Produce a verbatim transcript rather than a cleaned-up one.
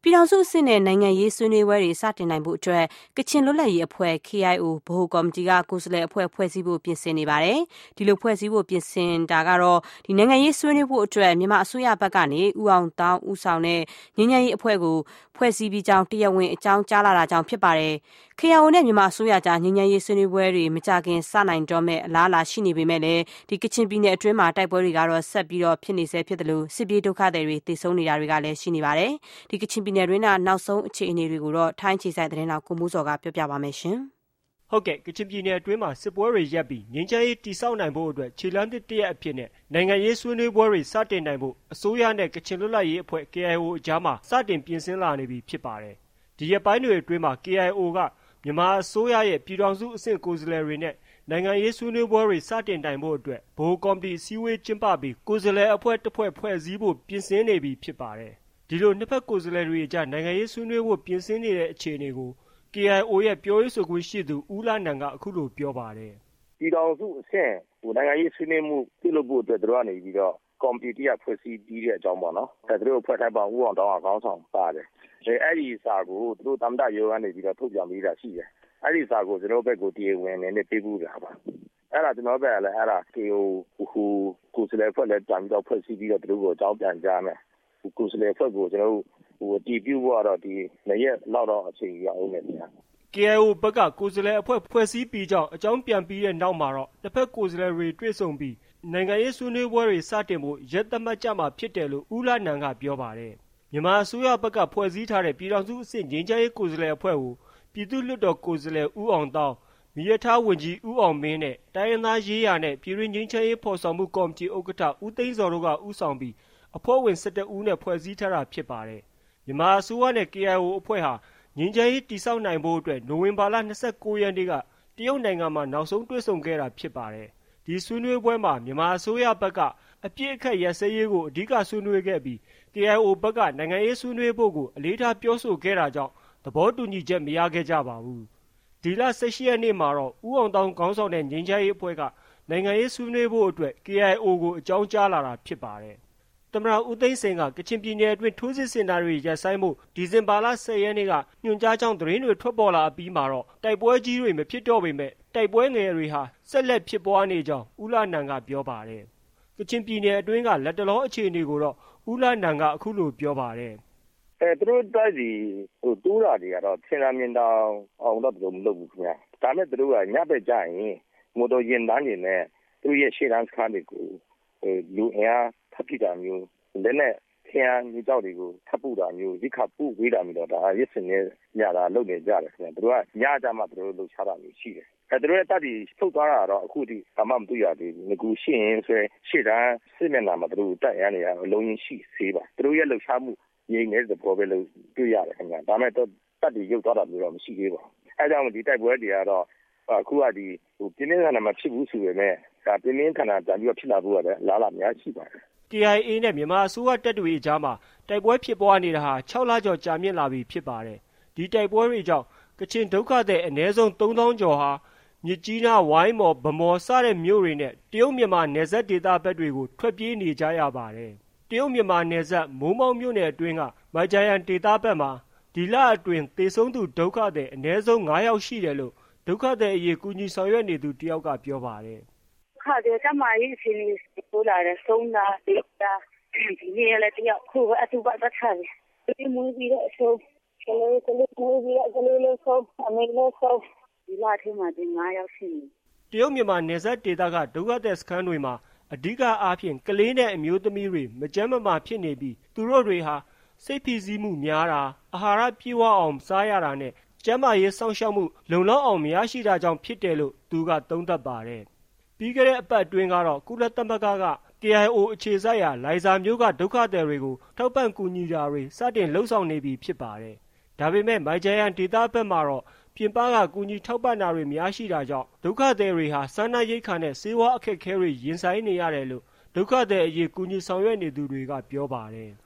ပြည်ထောင်စုအဆင့်နဲ့နိုင်ငံရေးဆွေးနွေးပွဲတွေစတင်နိုင်ဖို့အတွက်ကချင်လွတ်လပ်ရေးအဖွဲ့ K I O ဗဟိုကော်မတီကကိုယ်စားလှယ်အဖွဲ့ဖွဲ့စည်းဖို့ပြင်ဆင်နေပါတယ်။ဒီလိုဖွဲ့စည်းဖို့ပြင်ဆင်တာကတော့ဒီနိုင်ငံရေးဆွေးနွေးဖို့အတွက်မြန်မာအစိုးရဘက်ကနေဦးအောင်တောင်းဦးဆောင်တဲ့ငြိမ်းချမ်းရေးအဖွဲ့ကိုဖွဲ့စည်းပြီးကြောင်းတရားဝင်အကြောင်းကြားလာတာကြောင့်ဖြစ်ပါတယ်။ K I O နဲ့မြန်မာအစိုးရကြားငြိမ်းချမ်းရေးဆွေးနွေးပွဲတွေမကြခင်စနိုင်တော့မဲ့အလားအလာရှိနေပေမဲ့လည်းဒီကချင်ပြည်နယ်အတွင်းမှာတိုက်ပွဲတွေကတော့ဆက်ပြီးတော့ဖြစ်နေဆဲဖြစ်တယ်လို့စစ်ပြေးဒုက္ခသည်တွေတည်ဆုံနေတာတွေကလည်းရှိနေပါတယ်။ဒီကချင်ပြည်နယ်တွင်းကနောက်ဆုံးအခြေအနေတွေကိုတော့ထိုင်းခြေဆိုင်သတင်းတော်ကိုမိုးစော်ကပြောပြပါမယ်ရှင်။ဟုတ်ကဲ့ကချင်ပြည်နယ်အတွင်းမှာစစ်ပွဲတွေရပ်ပြီးငြိမ်းချမ်းရေးတည်ဆောက်နိုင်ဖို့အတွက်ခြေလှမ်းတစ်တရက်အဖြစ်နဲ့နိုင်ငံရေးဆွေးနွေးပွဲတွေစတင်နိုင်ဖို့အစိုးရနဲ့ကချင်လွတ်လပ်ရေးအဖွဲ့ K I O အကြားမှာစတင်ပြင်ဆင်လာနေပြီဖြစ်ပါတယ်။ဒီရက်ပိုင်းတွေအတွင်းမှာ K I O ကမြန်မာအစိုးရရဲ့ပြည်ထောင်စုအဆင့်ကိုယ်စားလှယ်တွေနဲ့နိုင်ငံရေးဆွေးနွေးပွဲတွေစတင်နိုင်ဖို့အတွက်ဗဟိုကော်မတီအစည်းအဝေးကျင်းပပြီးကိုယ်စားလှယ်အဖွဲ့တစ်ဖွဲ့ဖွဲ့စည်းဖို့ပြင်ဆင်နေပြီဖြစ်ပါတယ်။ဒီလိုနှစ်ဖက်ကိုယ်စားလှယ်တွေကြားနိုင်ငံရေးဆွေးနွေးဖို့ပြင်ဆင်နေတဲ့အခြေအနေကို K I O ရဲ့ပြောရေးဆိုခွင့်ရှိသူဦးလနန်ကအခုလိုပြောပါတယ်။ပြည်ထောင်စုအဆင့်ဟိုနိုင်ငံရေးဆွေးနွေးမှုပြုလုပ်ဖို့အတွက်တို့ကနေပြီးတော့ကော်မတီတရားဖွဲ့စည်းပြီးတဲ့အကြောင်းပေါ့နော်။အဲတို့ဖွဲ့ထိုက်ပါဦးအောင်တောင်းအောင်ခေါင်းဆောင်ပါတယ်။အဲအဲ့ဒီစာကိုတို့သမ္မတရုံးကနေပြီးတော့ထုတ်ပြန်ပေးတာရှိတယ်။အဲ့ဒီစာကိုကျွန်တော်ဘက်ကိုတရားဝင်နေနဲ့ပေးပို့တာပါ။အဲ့ဒါကျွန်တော်ဘက်ကလည်းအဲ့ဒါ K I O ဟိုကိုယ်စားလှယ်ဖွဲ့လည်းတံပြီးတော့ဖွဲ့စည်းပြီးတော့တို့ကိုအကြောင်းပြန်ကြားမယ်။ကိုယ်စားလှယ်ဖွဲ့ကိုကျွန်တော်ဟိုတည်ပြုဖို့တော့ဒီနေ့ရက်လောက်တော့အချိန်ရအောင်မယ်ဗျာ။ K I O ဘက်ကကိုယ်စားလှယ်အဖွဲ့ဖွဲ့စည်းပြီးကြောင်းအကြောင်းပြန်ပြီးတဲ့နောက်မှာတော့တစ်ဖက်ကိုယ်စားလှယ်တွေတွေ့ဆုံပြီးနိုင်ငံရေးဆွေးနွေးပွဲတွေစတင်ဖို့ရက်သတ်မှတ်ကြမှာဖြစ်တယ်လို့ဦးလနန်ကပြောပါတယ်။မြန်မာအစိုးရဘက်ကဖွဲ့စည်းထားတဲ့ပြည်ထောင်စုအဆင့်ငြိမ်းချမ်းရေးကိုယ်စားလှယ်အဖွဲ့ကိုပြည်သူ့လွှတ်တော်ကိုယ်စားလှယ်ဦးအောင်တောင်းမီးရထားဝန်ကြီးဦးအောင်မင်းနဲ့တိုင်းရင်းသားရေးရာနဲ့ပြည်တွင်းငြိမ်းချမ်းရေးဖော်ဆောင်မှုကော်မတီဥက္ကဋ္ဌဦးသိန်းစောတို့ကဦးဆောင်ပြီးအဖွဲ့ဝင်၁၁ဦးနဲ့ဖွဲ့စည်းထားတာဖြစ်ပါတယ်။မြန်မာအစိုးရနဲ့ K I O အဖွဲ့ဟာငြိမ်းချမ်းရေးတည်ဆောက်နိုင်ဖို့အတွက်နိုဝင်ဘာလ၂၉ရက်နေ့ကတရုတ်နိုင်ငံမှာနောက်ဆုံးတွေ့ဆုံခဲ့တာဖြစ်ပါတယ်။ဒီဆွေးနွေးပွဲမှာမြန်မာအစိုးရဘက်ကအပြစ်အခတ်ရစဲရေးကိုအဓိကဆွေးနွေးခဲ့ပြီး K I O ဘက်ကနိုင်ငံရေးဆွေးနွေးဖို့ကိုအလေးထားပြောဆိုခဲ့တာကြောင့်သဘောတူညီချက်မရခဲ့ကြပါဘူး။ဒီလ၁၈ရက်နေ့မှာတော့ဦးအောင်တောင်းခေါင်းဆောင်တဲ့ငြိမ်းချမ်းရေးအဖွဲ့ကနိုင်ငံရေးဆွေးနွေးဖို့အတွက် K I O ကိုအကြောင်းကြားလာတာဖြစ်ပါတယ်။သမ္မတဦးသိန်းစိန်ကကချင်ပြည်နယ်အတွင်းထိုးစစ်ဆင်တာတွေရပ်ဆိုင်းဖို့ဒီဇင်ဘာလ၁၀ရက်နေ့ကညွှန်ကြားကြောင်းသတင်းတွေထွက်ပေါ်လာပြီးမှာတော့တိုက်ပွဲကြီးတွေမဖြစ်တော့ပေမဲ့တိုက်ပွဲငယ်တွေဟာဆက်လက်ဖြစ်ပွားနေကြောင်းဦးလနန်ကပြောပါတယ်။ကချင်ပြည်နယ်အတွင်းကလက်တလောအခြေအနေကိုတော့ဦးလနန်ကအခုလိုပြောပါတယ်။အဲသူတို့တိုက်စီဟိုတူးတာတွေကတော့ဆင်လာမြင်တောင်အောင်တော့သူမလုပ်ဘူးခင်ဗျာ။ဒါမဲ့သူတို့ကညဘက်ကျရင်မော်တော်ယာဉ်တန်းတွေနဲ့သူတို့ရဲ့ရှေ့တန်းစခန်းတွေကိုလူအင်အားထပ်ပြတာမျိုးလက်နဲ့ဆင်အားမြေကြောက်တွေကိုထပ်ပူတာမျိုးရိခပူဝေးတာမျိုးတော့ဒါရစ်စင်နဲ့ညတာလုပ်နေကြတယ်ခင်ဗျာသူတို့ကညကြမှာသူတို့လှုပ်ရှားတာမျိုးရှိတယ်အဲသူတို့ရဲ့တပ်တွေထုတ်သွားတာတော့အခုဒီဘာမှမတွေ့ရသေးဘူးငကူရှင်းရင်ဆိုရင်ရှေ့တန်းစစ်မျက်နှာမှာသူတို့တပ်ရန်နေရအလုံးကြီးရှိသေးပါသူတို့ရဲ့လှုပ်ရှားမှုငြိမ်နေတဲ့ပေါ်ပဲလို့တွေ့ရတယ်ခင်ဗျာဒါမဲ့တော့တပ်တွေရုပ်သွားတာမျိုးတော့မရှိသေးပါဘူးအဲကြောင့်ဒီတိုက်ပွဲတွေကတော့အခုကဒီဟိုပြင်းပြင်းထန်ထန်မဖြစ်ဘူးဆိုပေမဲ့ဒါပြင်းပြင်းထန်ထန်ပြန်ပြီးဖြစ်လာဖို့ရတယ်လားလားများရှိပါတယ် K I A နဲ့မြန်မာအစိုးရတပ်တွေအကြားမှာတိုက်ပွဲဖြစ်ပွားနေတာဟာ၆လကျော်ကြာမြင့်လာပြီဖြစ်ပါတယ်။ဒီတိုက်ပွဲတွေကြောင့်ကချင်ဒုက္ခသည်အနည်းဆုံးသုံးသောင်းကျော်ဟာမြစ်ကြီးနားဝိုင်းမော်ဗမော်စတဲ့မြို့တွေနဲ့တရုတ်မြန်မာနယ်စပ်ဒေသဘက်တွေကိုထွက်ပြေးနေကြရပါတယ်။တရုတ်မြန်မာနယ်စပ်မိုးမောက်မြို့နယ်အတွင်းကမိုင်ဂျာယန်ဒေသဘက်မှာဒီလအတွင်းသေဆုံးသူဒုက္ခသည်အနည်းဆုံး၅ယောက်ရှိတယ်လို့ဒုက္ခသည်အရေးကူညီဆောင်ရွက်နေသူတယောက်ကပြောပါတယ်။ခါတဲ့တမကြီးအစီအစဉ်ပို့လာတဲ့သုံးတာဒေတာဒီနေ့လည်းတယောက်ခုအတူပါတတ်တယ်ဒီမူပြီးတော့ဆိုကလေးကလေးမူပြီးတော့ကလေးလေးဆိုအမေလေးဆိုဒီလာထဲမှာဒီငါးယောက်ရှိနေတရုတ်မြန်မာနယ်စပ်ဒေသကဒုက္ခသည်စခန်းတွေမှာအဓိကအားဖြင့်ကလေးနဲ့အမျိုးသမီးတွေမကြမ်းမမာဖြစ်နေပြီးသူတို့တွေဟာစိတ်ဖိစီးမှုများတာအာဟာရပြည့်ဝအောင်စားရတာနဲ့ကျန်းမာရေးစောင့်ရှောက်မှုလုံလောက်အောင်မရရှိတာကြောင့်ဖြစ်တယ်လို့သူကသုံးသပ်ပါတယ်ပြီးခဲ့တဲ့အပတ်အတွင်းကတော့ကုလသမဂ္ဂက K I O အခြေစိုက်ရာလိုင်ဇာမျိုးကဒုက္ခသည်တွေကိုထောက်ပံ့ကူညီတာတွေစတင်လှုပ်ဆောင်နေပြီဖြစ်ပါတယ်။ဒါပေမဲ့မိုင်ဂျာယန်ဒေသဘက်မှာတော့ပြင်ပကကူညီထောက်ပံ့တာတွေများရှိတာကြောင့်ဒုက္ခသည်တွေဟာစားနပ်ရိက္ခာနဲ့ဆေးဝါးအခက်အခဲတွေရင်ဆိုင်နေရတယ်လို့ဒုက္ခသည်အရေးကူညီဆောင်ရွက်နေသူတွေကပြောပါတယ်။